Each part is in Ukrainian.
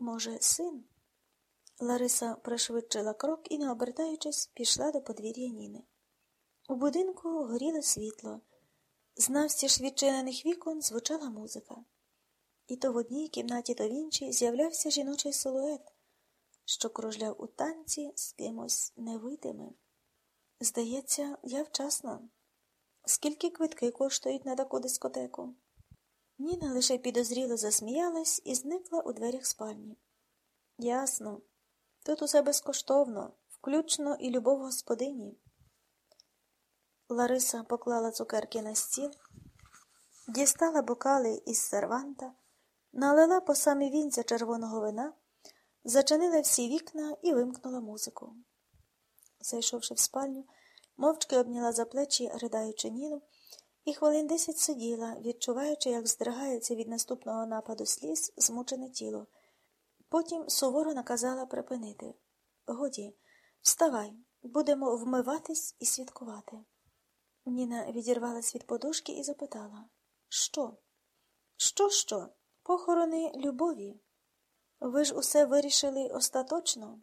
Може, син? Лариса пришвидшила крок і, не обертаючись, пішла до подвір'я Ніни. У будинку горіло світло. З навстіж відчинених вікон звучала музика. І то в одній кімнаті, то в іншій з'являвся жіночий силует, що кружляв у танці з кимось невидимим. Здається, я вчасно. Скільки квитки коштують на таку дискотеку? Ніна лише підозріло засміялась і зникла у дверях спальні. Ясно. Тут усе безкоштовно, включно і любов господині. Лариса поклала цукерки на стіл, дістала бокали із серванта, налила по самі вінця червоного вина, зачинила всі вікна і вимкнула музику. Зайшовши в спальню, мовчки обняла за плечі ридаючи Ніну і хвилин 10 сиділа, відчуваючи, як здригається від наступного нападу сліз змучене тіло. Потім суворо наказала припинити. Годі, вставай, будемо вмиватись і святкувати. Ніна відірвалась від подушки і запитала. Що? Що? Похорони любові. Ви ж усе вирішили остаточно?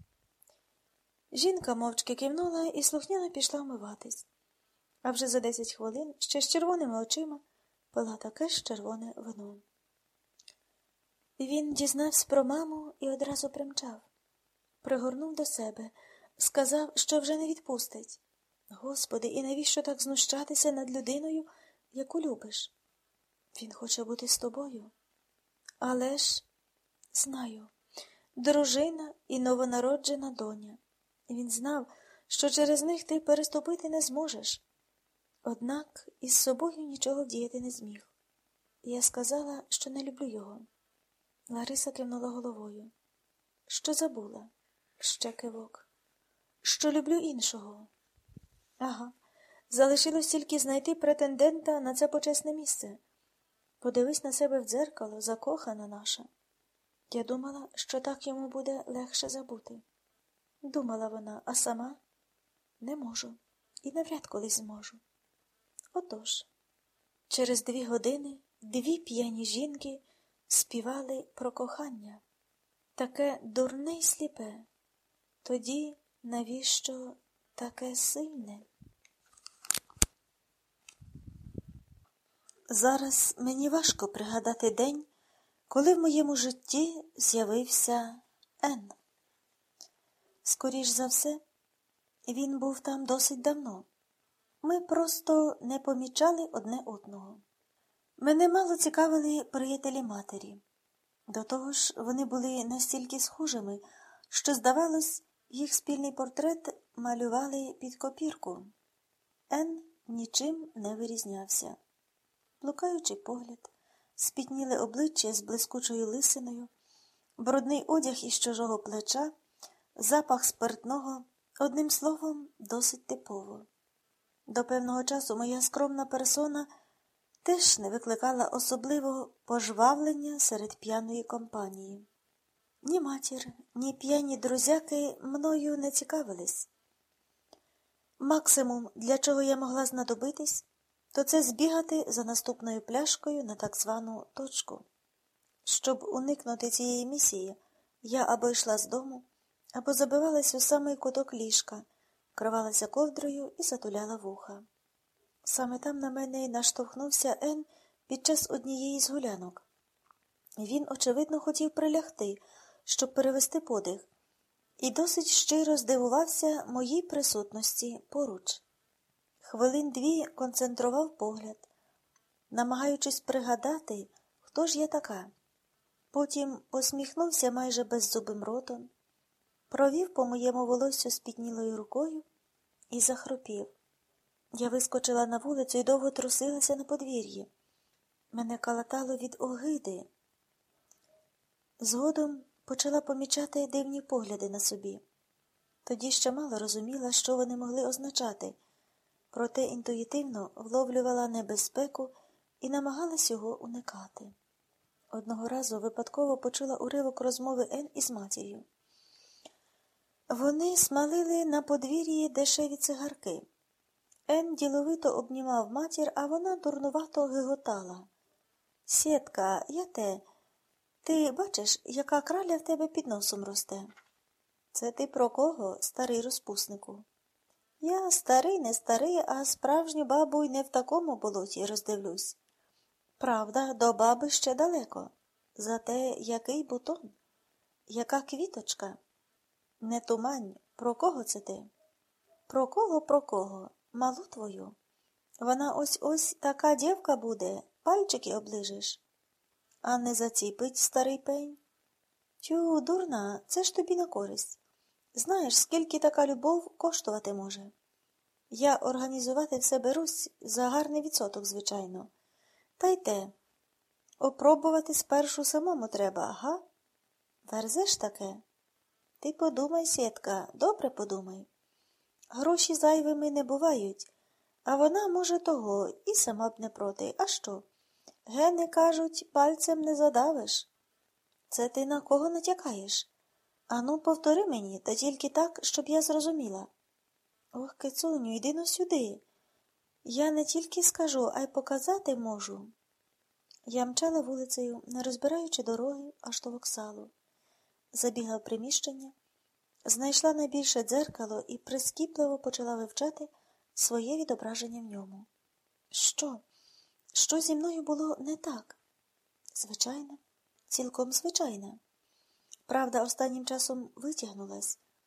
Жінка мовчки кивнула і слухняно пішла вмиватись. А вже за 10 хвилин ще з червоними очима пила таке ж червоне вино. Він дізнався про маму і одразу примчав. Пригорнув до себе, сказав, що вже не відпустить. Господи, і навіщо так знущатися над людиною, яку любиш? Він хоче бути з тобою. Але ж, знаю, дружина і новонароджена доня. Він знав, що через них ти переступити не зможеш. Однак із собою нічого вдіяти не зміг. Я сказала, що не люблю його. Лариса кивнула головою. Що забула? Ще кивок. Що люблю іншого. Ага, залишилось тільки знайти претендента на це почесне місце. Подивись на себе в дзеркало, закохана наша. Я думала, що так йому буде легше забути. Думала вона, а сама не можу і навряд колись зможу. Отож, через 2 години 2 п'яні жінки співали про кохання. Таке дурне й сліпе. Тоді навіщо таке сильне? Зараз мені важко пригадати день, коли в моєму житті з'явився Н. Скоріш за все, він був там досить давно. Ми просто не помічали одне одного. Мене мало цікавили приятелі матері. До того ж, вони були настільки схожими, що, здавалось, їх спільний портрет малювали під копірку. Н нічим не вирізнявся. Блукаючий погляд, спітніле обличчя з блискучою лисиною, брудний одяг із чужого плеча, запах спиртного, одним словом, досить типово. До певного часу моя скромна персона теж не викликала особливого пожвавлення серед п'яної компанії. Ні матір, ні п'яні друзяки мною не цікавились. Максимум, для чого я могла знадобитись, то це збігати за наступною пляшкою на так звану точку. Щоб уникнути цієї місії, я або йшла з дому, або забивалась у самий куток ліжка, вкривалася ковдрою і затуляла вуха. Саме там на мене й наштовхнувся Н під час однієї з гулянок. Він, очевидно, хотів прилягти, щоб перевести подих, і досить щиро здивувався моїй присутності поруч. Хвилин 2 концентрував погляд, намагаючись пригадати, хто ж я така. Потім посміхнувся майже беззубим ротом, провів по моєму волоссю спітнілою рукою і захропів. Я вискочила на вулицю і довго трусилася на подвір'ї. Мене калатало від огиди. Згодом почала помічати дивні погляди на собі. Тоді ще мало розуміла, що вони могли означати, проте інтуїтивно вловлювала небезпеку і намагалась його уникати. Одного разу випадково почула уривок розмови Н із матір'ю. Вони смалили на подвір'ї дешеві цигарки. Н діловито обнімав матір, а вона дурнувато гиготала. «Сєтка, я те, Ти бачиш, яка краля в тебе під носом росте? Це ти про кого, старий розпуснику? Я старий, не старий, а справжню бабу й не в такому болоті роздивлюсь. Правда, до баби ще далеко. Зате який бутон, яка квіточка. Не тумань, про кого це ти? Про кого? Малу твою. Вона ось-ось така дівка буде, пальчики оближиш. А не заціпить старий пень? Тю, дурна, це ж тобі на користь. Знаєш, скільки така любов коштувати може? Я організувати все берусь за гарний відсоток, звичайно. Та й те. Опробувати спершу самому треба, га? Верзеш таке? Ти подумай, Сєтка, добре подумай. Гроші зайвими не бувають, а вона, може, того, і сама б не проти. А що? Гени кажуть, пальцем не задавиш. Це ти на кого натякаєш? Ану, повтори мені, та тільки так, щоб я зрозуміла. Ох, кицуню, йди но сюди. Я не тільки скажу, а й показати можу. Я мчала вулицею, не розбираючи дороги, аж до вокзалу. Забігла в приміщення, знайшла найбільше дзеркало і прискіпливо почала вивчати своє відображення в ньому. Що? Що зі мною було не так? Звичайно, цілком звичайно. Правда, останнім часом витягнулась.